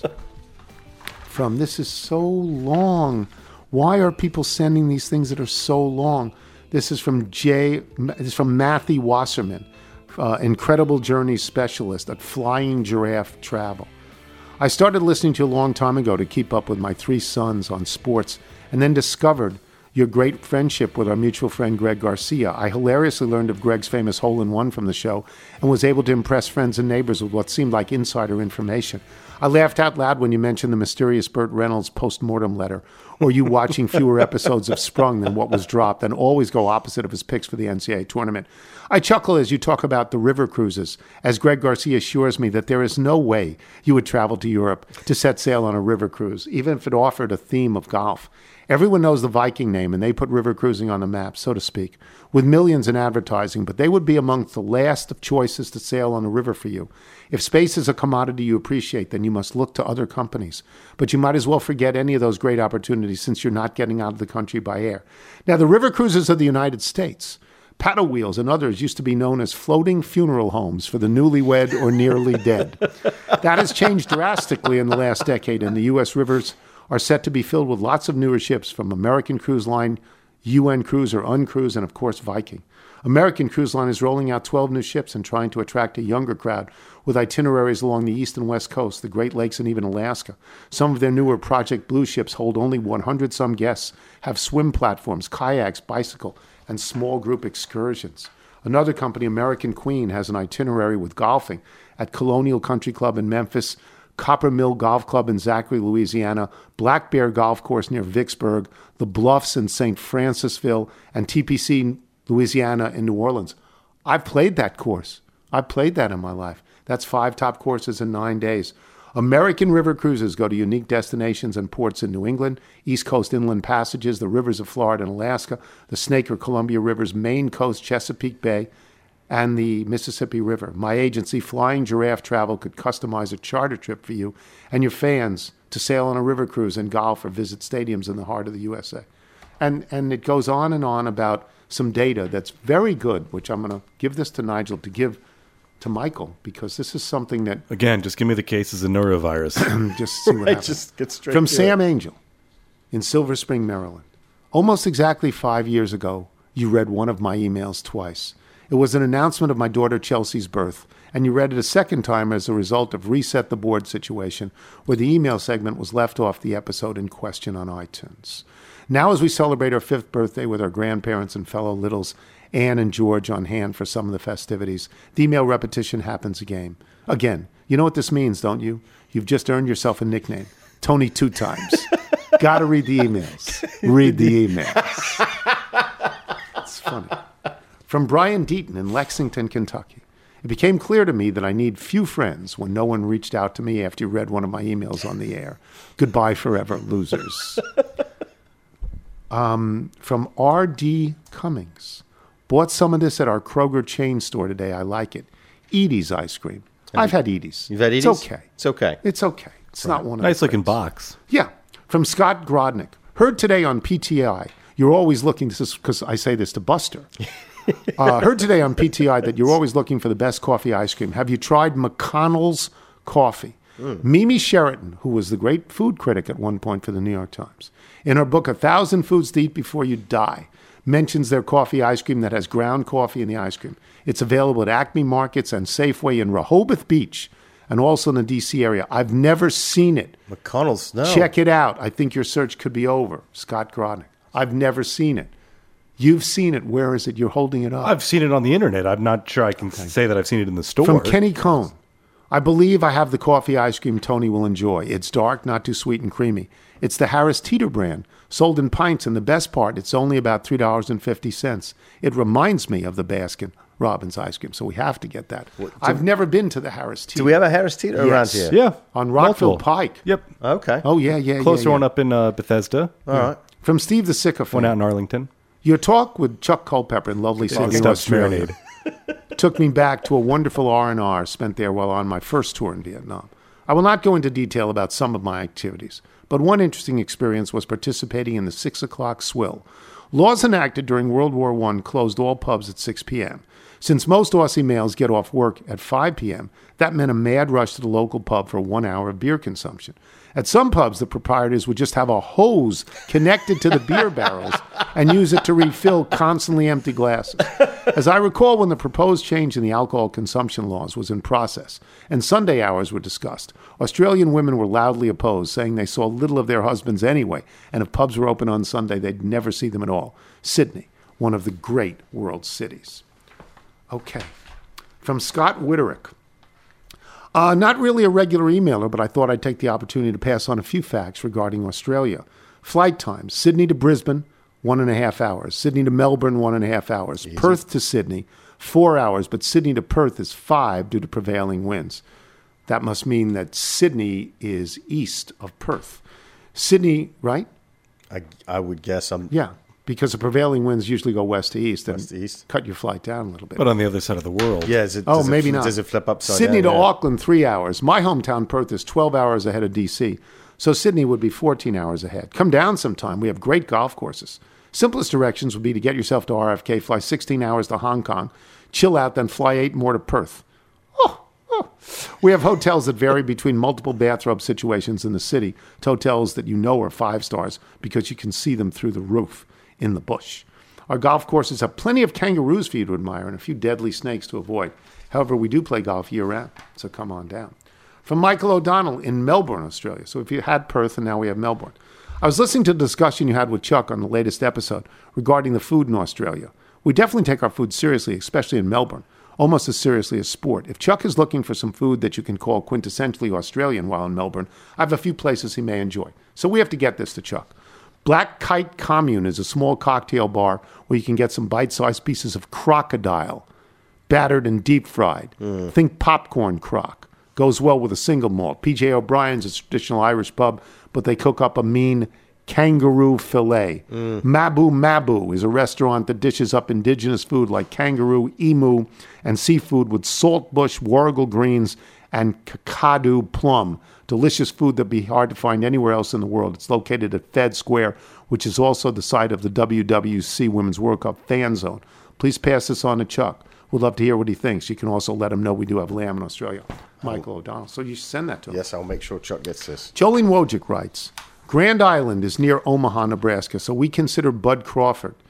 From this is so long. Why are people sending these things that are so long? This is from Jay. This is from Matthew Wasserman, uh, incredible journey specialist at Flying Giraffe Travel. I started listening to you a long time ago to keep up with my three sons on sports, and then discovered your great friendship with our mutual friend Greg Garcia. I hilariously learned of Greg's famous hole-in-one from the show and was able to impress friends and neighbors with what seemed like insider information. I laughed out loud when you mentioned the mysterious Burt Reynolds post-mortem letter, or you watching fewer episodes of Sprung than what was dropped, and always go opposite of his picks for the N C double A tournament. I chuckle as you talk about the river cruises, as Greg Garcia assures me that there is no way you would travel to Europe to set sail on a river cruise, even if it offered a theme of golf. Everyone knows the Viking name, and they put river cruising on the map, so to speak, with millions in advertising, but they would be amongst the last of choices to sail on a river for you. If space is a commodity you appreciate, then you must look to other companies. But you might as well forget any of those great opportunities since you're not getting out of the country by air. Now, the river cruises of the United States, paddle wheels and others used to be known as floating funeral homes for the newlywed or nearly dead. That has changed drastically in the last decade, and the U S rivers are set to be filled with lots of newer ships from American Cruise Line, U N Cruise or Uncruise, and of course Viking. American Cruise Line is rolling out twelve new ships and trying to attract a younger crowd with itineraries along the east and west coast, the Great Lakes, and even Alaska. Some of their newer Project Blue ships hold only one hundred some guests, have swim platforms, kayaks, bicycle, and small group excursions. Another company, American Queen, has an itinerary with golfing at Colonial Country Club in Memphis, Copper Mill Golf Club in Zachary, Louisiana, Black Bear Golf Course near Vicksburg, The Bluffs in Saint Francisville, and T P C Louisiana in New Orleans. I've played that course. I've played that in my life. That's five top courses in nine days. American River Cruises go to unique destinations and ports in New England, East Coast inland passages, the rivers of Florida and Alaska, the Snake or Columbia Rivers, Maine coast, Chesapeake Bay, and the Mississippi River. My agency, Flying Giraffe Travel, could customize a charter trip for you and your fans to sail on a river cruise and golf or visit stadiums in the heart of the U S A. And and it goes on and on about some data that's very good, which I'm going to give this to Nigel to give to Michael, because this is something that... Again, just give me the cases of norovirus. Just see what right, happens. Just get straight From to Sam it. Angel in Silver Spring, Maryland. Almost exactly five years ago, you read one of my emails twice. It was an announcement of my daughter Chelsea's birth, and you read it a second time as a result of Reset the Board situation, where the email segment was left off the episode in question on iTunes. Now, as we celebrate our fifth birthday with our grandparents and fellow littles, Anne and George, on hand for some of the festivities, the email repetition happens again. Again. You know what this means, don't you? You've just earned yourself a nickname. Tony two times. Gotta read the emails. Read the emails. It's funny. From Brian Deaton in Lexington, Kentucky. It became clear to me that I need few friends when no one reached out to me after you read one of my emails on the air. Goodbye forever, losers. Um, from R D Cummings. Bought some of this at our Kroger chain store today. I like it. Edie's ice cream. Have I've you, had Edie's. You've had Edie's? It's okay. It's okay. It's okay. It's right. not one of nice the looking things. box. Yeah. From Scott Grodnick. Heard today on P T I. You're always looking, this is because I say this to Buster. uh, heard today on P T I that you're always looking for the best coffee ice cream. Have you tried McConnell's coffee? Mm. Mimi Sheraton, who was the great food critic at one point for the New York Times, in her book, A Thousand Foods to Eat Before You Die, mentions their coffee ice cream that has ground coffee in the ice cream. It's available at Acme Markets and Safeway in Rehoboth Beach and also in the D C area. I've never seen it. McConnell's, no. Check it out. I think your search could be over. Scott Grodnick. I've never seen it. You've seen it. Where is it? You're holding it up. I've seen it on the internet. I'm not sure I can okay. say that I've seen it in the store. From Kenny Cohn. I believe I have the coffee ice cream Tony will enjoy. It's dark, not too sweet and creamy. It's the Harris Teeter brand, sold in pints, and the best part, it's only about three dollars and fifty cents. It reminds me of the Baskin Robbins ice cream, so we have to get that. What, I've never been to the Harris Teeter. Do we have a Harris Teeter yes. around here? Yeah. On Rockville Multiple. Pike. Yep. Okay. Oh, yeah, yeah, Closer yeah, yeah. one up in uh, Bethesda. All yeah. right. From Steve the Sycophant. One out in Arlington. Your talk with Chuck Culpepper in lovely Sydney, Australia, took me back to a wonderful R and R spent there while on my first tour in Vietnam. I will not go into detail about some of my activities, but one interesting experience was participating in the six o'clock swill. Laws enacted during World War One closed all pubs at six p.m. Since most Aussie males get off work at five p.m., that meant a mad rush to the local pub for one hour of beer consumption. At some pubs, the proprietors would just have a hose connected to the beer barrels and use it to refill constantly empty glasses. As I recall, when the proposed change in the alcohol consumption laws was in process and Sunday hours were discussed, Australian women were loudly opposed, saying they saw little of their husbands anyway, and if pubs were open on Sunday, they'd never see them at all. Sydney, one of the great world cities. Okay. From Scott Witterick. Uh, not really a regular emailer, but I thought I'd take the opportunity to pass on a few facts regarding Australia. Flight times, Sydney to Brisbane, one and a half hours. Sydney to Melbourne, one and a half hours. Easy. Perth to Sydney, four hours, but Sydney to Perth is five due to prevailing winds. That must mean that Sydney is east of Perth. Sydney, right? I, I would guess. I'm. Yeah. Because the prevailing winds usually go west to east and west to east. Cut your flight down a little bit. But on the other side of the world. Yeah, is it, oh, does maybe it, not. Does it flip upside Sydney down? to Yeah. Auckland, three hours. My hometown, Perth, is twelve hours ahead of D C, so Sydney would be fourteen hours ahead. Come down sometime. We have great golf courses. Simplest directions would be to get yourself to R F K, fly sixteen hours to Hong Kong, chill out, then fly eight more to Perth. Oh, oh. We have hotels that vary between multiple bathrobe situations in the city to hotels that you know are five stars because you can see them through the roof in the bush. Our golf courses have plenty of kangaroos for you to admire and a few deadly snakes to avoid. However, we do play golf year-round, so come on down. From Michael O'Donnell in Melbourne, Australia. So if you had Perth and now we have Melbourne. I was listening to the discussion you had with Chuck on the latest episode regarding the food in Australia. We definitely take our food seriously, especially in Melbourne, almost as seriously as sport. If Chuck is looking for some food that you can call quintessentially Australian while in Melbourne, I have a few places he may enjoy. So we have to get this to Chuck. Black Kite Commune is a small cocktail bar where you can get some bite-sized pieces of crocodile, battered and deep-fried. Mm. Think popcorn croc. Goes well with a single malt. P J O'Brien's is a traditional Irish pub, but they cook up a mean kangaroo fillet. Mm. Mabu Mabu is a restaurant that dishes up indigenous food like kangaroo, emu, and seafood with saltbush, warrigal greens, and kakadu plum. Delicious food that'd be hard to find anywhere else in the world. It's located at Fed Square, which is also the site of the W W C Women's World Cup fan zone. Please pass this on to Chuck. We'd love to hear what he thinks. You can also let him know we do have lamb in Australia. Michael oh. O'Donnell. So you should send that to him. Yes, I'll make sure Chuck gets this. Jolene Wojcik writes, Grand Island is near Omaha, Nebraska, so we consider Bud Crawford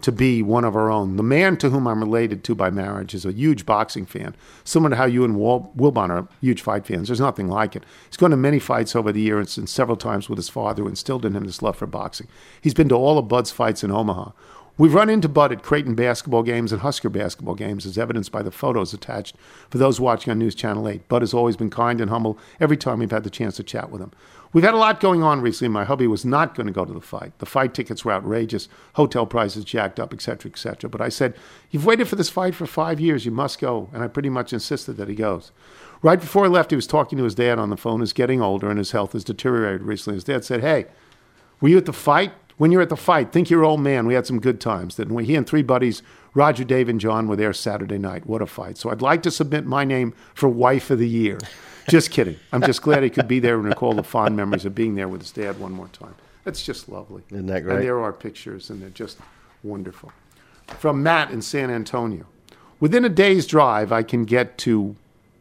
to be one of our own. The man to whom I'm related to by marriage is a huge boxing fan, similar to how you and Wal- Wilbon are huge fight fans. There's nothing like it. He's gone to many fights over the years and several times with his father, who instilled in him this love for boxing. He's been to all of Bud's fights in Omaha. We've run into Bud at Creighton basketball games and Husker basketball games, as evidenced by the photos attached for those watching on News Channel eight. Bud has always been kind and humble every time we've had the chance to chat with him. We've had a lot going on recently. My hubby was not going to go to the fight. The fight tickets were outrageous, hotel prices jacked up, et cetera, et cetera. But I said, you've waited for this fight for five years. You must go. And I pretty much insisted that he goes. Right before he left, he was talking to his dad on the phone. He's getting older and his health has deteriorated recently. His dad said, hey, were you at the fight? When you're at the fight, think you're old man. We had some good times, didn't we? He and three buddies, Roger, Dave, and John, were there Saturday night. What a fight. So I'd like to submit my name for Wife of the Year. Just kidding. I'm just glad he could be there and recall the fond memories of being there with his dad one more time. That's just lovely. Isn't that great? And there are pictures, and they're just wonderful. From Matt in San Antonio. Within a day's drive, I can get to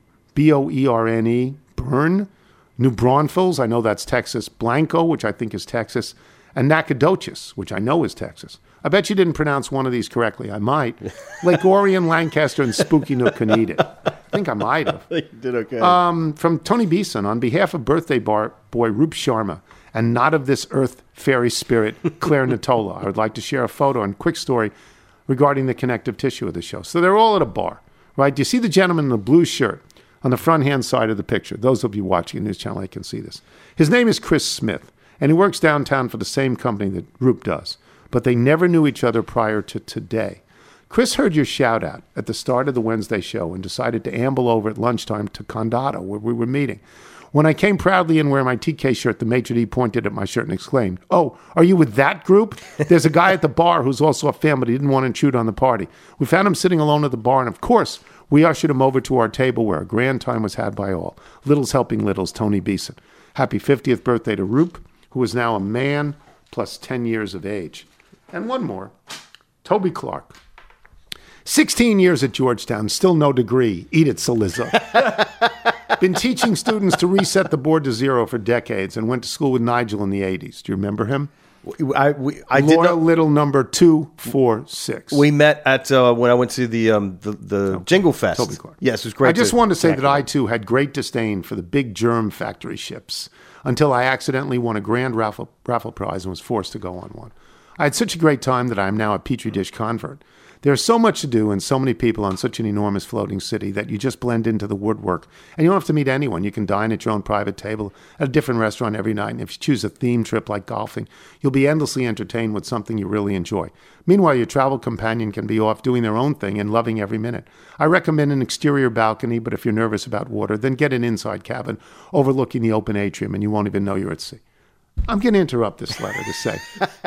B O E R N E, Bern, New Braunfels, I know that's Texas, Blanco, which I think is Texas, and Nacogdoches, which I know is Texas. I bet you didn't pronounce one of these correctly. I might. Lake Orion, Lancaster, and Spooky Nook, Conneaut. I think I might have. You did okay. Um, from Tony Beeson, on behalf of birthday bar boy Roop Sharma and not of this earth fairy spirit, Claire Natola, I would like to share a photo and quick story regarding the connective tissue of the show. So they're all at a bar, right? Do you see the gentleman in the blue shirt on the front-hand side of the picture? Those of you watching News Channel eight can see this. His name is Chris Smith, and he works downtown for the same company that Roop does. But they never knew each other prior to today. Chris heard your shout-out at the start of the Wednesday show and decided to amble over at lunchtime to Condado, where we were meeting. When I came proudly in wearing my T K shirt, the maitre d' pointed at my shirt and exclaimed, "Oh, are you with that group? There's a guy at the bar who's also a fan, but he didn't want to intrude on the party." We found him sitting alone at the bar, and of course, we ushered him over to our table where a grand time was had by all. Littles helping littles, Tony Beeson. Happy fiftieth birthday to Roop, who is now a man plus ten years of age. And one more, Toby Clark. sixteen years at Georgetown, still no degree. Eat it, Saliza. Been teaching students to reset the board to zero for decades and went to school with Nigel in the eighties. Do you remember him? I, we, I Laura did not, Little, number two four six. We met at uh, when I went to the um, the, the oh, Jingle Fest. Toby Clark. Yes, it was great. I just to wanted to say that him. I, too, had great disdain for the big germ factory ships until I accidentally won a grand raffle, raffle prize and was forced to go on one. I had such a great time that I am now a Petri dish convert. There's so much to do and so many people on such an enormous floating city that you just blend into the woodwork. And you don't have to meet anyone. You can dine at your own private table at a different restaurant every night. And if you choose a theme trip like golfing, you'll be endlessly entertained with something you really enjoy. Meanwhile, your travel companion can be off doing their own thing and loving every minute. I recommend an exterior balcony, but if you're nervous about water, then get an inside cabin overlooking the open atrium and you won't even know you're at sea. I'm going to interrupt this letter to say,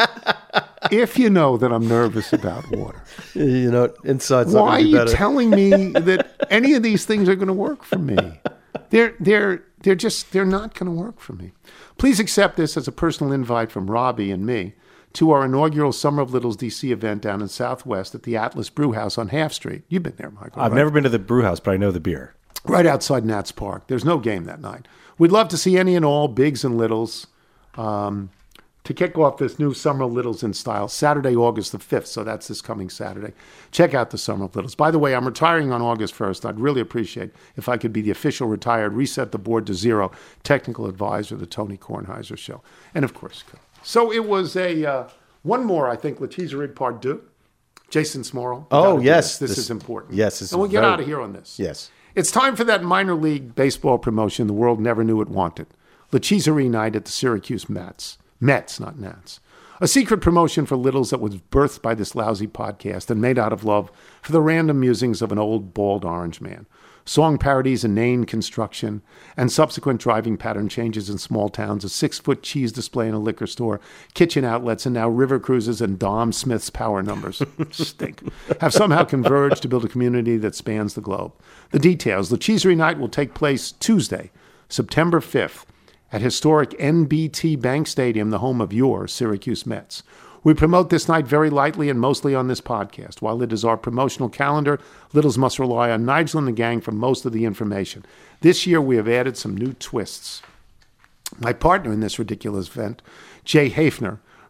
if you know that I'm nervous about water, you know, inside's why are you better. telling me that any of these things are going to work for me? They're they're they're just they're not going to work for me. Please accept this as a personal invite from Robbie and me to our inaugural Summer of Littles D C event down in Southwest at the Atlas Brew House on Half Street. You've been there, Michael. I've right? never been to the brew house, but I know the beer. Right outside Nats Park. There's no game that night. We'd love to see any and all, bigs and littles, Um, to kick off this new Summer of Littles in style, Saturday, August the fifth, so that's this coming Saturday. Check out the Summer of Littles. By the way, I'm retiring on August first. I'd really appreciate if I could be the official retired, reset the board to zero, technical advisor of the Tony Kornheiser Show. And of course, so it was a, uh, one more, I think, Letizerie Part deux. Jason Smorrell. Oh, yes. This, this, this is important. Yes. This and we'll is get very, out of here on this. Yes. It's time for that minor league baseball promotion the world never knew it wanted. Letizerie night at the Syracuse Mets. Mets, not Nats. A secret promotion for littles that was birthed by this lousy podcast and made out of love for the random musings of an old, bald orange man. Song parodies, inane construction, and subsequent driving pattern changes in small towns, a six-foot cheese display in a liquor store, kitchen outlets, and now river cruises and Dom Smith's power numbers, stink, have somehow converged to build a community that spans the globe. The details. Letizerie night will take place Tuesday, September fifth, at historic N B T Bank Stadium, the home of your Syracuse Mets. We promote this night very lightly and mostly on this podcast. While it is our promotional calendar, Littles must rely on Nigel and the gang for most of the information. This year, we have added some new twists. My partner in this ridiculous event, Jay Hafner,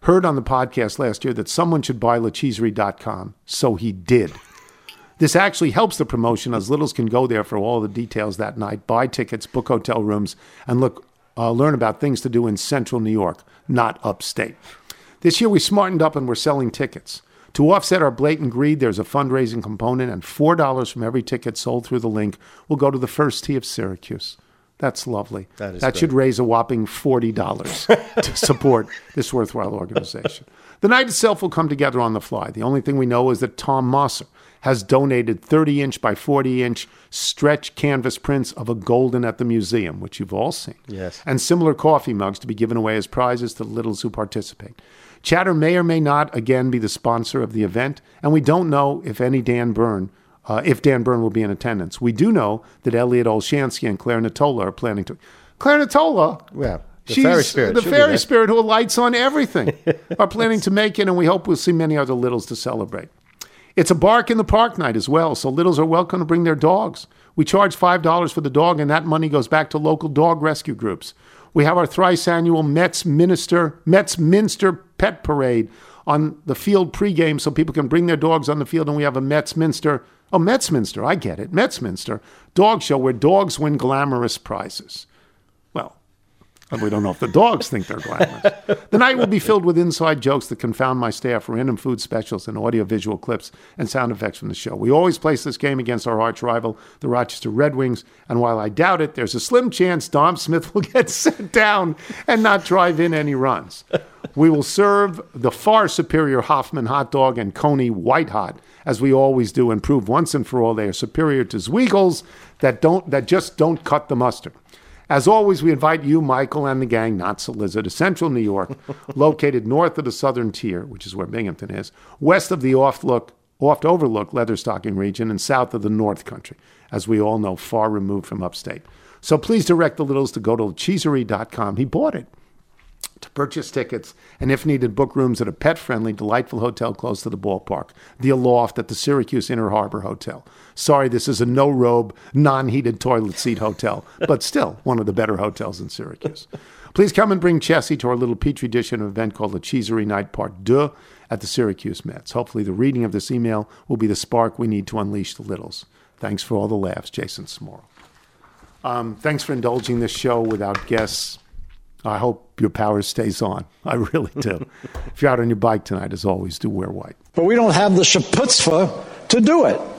heard on the podcast last year that someone should buy Le Cheesery dot com, so he did. This actually helps the promotion, as littles can go there for all the details that night, buy tickets, book hotel rooms, and look, uh, learn about things to do in central New York, not upstate. This year we smartened up and we're selling tickets. To offset our blatant greed, there's a fundraising component, and four dollars from every ticket sold through the link will go to the First Tee of Syracuse. That's lovely. That is that great. should raise a whopping forty dollars to support this worthwhile organization. The night itself will come together on the fly. The only thing we know is that Tom Mosser has donated thirty-inch by forty-inch stretch canvas prints of a golden at the museum, which you've all seen, Yes. and similar coffee mugs to be given away as prizes to the littles who participate. Chatter may or may not, again, be the sponsor of the event, and we don't know if any Dan Byrne, uh, if Dan Byrne will be in attendance. We do know that Elliot Olshansky and Claire Natola are planning to. Claire Natola? Yeah. The She's fairy spirit. the She'll be fairy there. spirit who lights on everything, are planning to make it, and we hope we'll see many other littles to celebrate. It's a bark in the park night as well, so littles are welcome to bring their dogs. We charge five dollars for the dog, and that money goes back to local dog rescue groups. We have our thrice annual Mets Minister, Mets Minster Pet Parade on the field pregame so people can bring their dogs on the field, and we have a Mets Minster, oh, Mets Minster, I get it, Mets Minster dog show where dogs win glamorous prizes. Well, we don't know if the dogs think they're glamorous. The night will be filled with inside jokes that confound my staff, random food specials, and audio-visual clips and sound effects from the show. We always place this game against our arch rival, the Rochester Red Wings, and while I doubt it, there's a slim chance Dom Smith will get sent down and not drive in any runs. We will serve the far superior Hoffman hot dog and Coney White Hot, as we always do, and prove once and for all they are superior to Zweigels that don't that just don't cut the mustard. As always, we invite you, Michael, and the gang, not so lizard, to central New York, located north of the southern tier, which is where Binghamton is, west of the oft-look, oft-overlooked Leatherstocking region, and south of the North Country, as we all know, far removed from upstate. So please direct the littles to go to Le Cheesery dot com. He bought it. To purchase tickets, and if needed, book rooms at a pet-friendly, delightful hotel close to the ballpark, the Aloft at the Syracuse Inner Harbor Hotel. Sorry, this is a no-robe, non-heated toilet seat hotel, but still one of the better hotels in Syracuse. Please come and bring Chessie to our little petri dish at an event called the Cheesery Night Part deux at the Syracuse Mets. Hopefully the reading of this email will be the spark we need to unleash the littles. Thanks for all the laughs, Jason Smorrell. Um, thanks for indulging this show without guests. I hope your power stays on. I really do. If you're out on your bike tonight, as always, do wear white. But we don't have the chutzpah to do it.